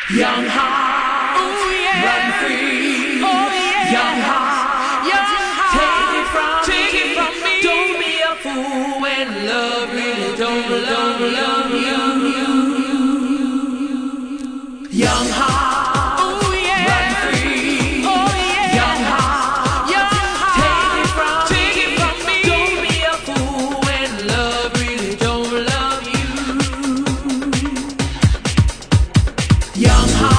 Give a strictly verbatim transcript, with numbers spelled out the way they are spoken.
Young heart, Ooh, yeah. run free. Oh, yeah. Young heart, Young heart, take it from take me. it from me. Don't be a fool when love really don't love, love you. Young heart, Ooh, yeah. run free. Oh, yeah. Young heart, Young heart, take it from take me. it from me. Don't be a fool when love really don't love you. Young heart.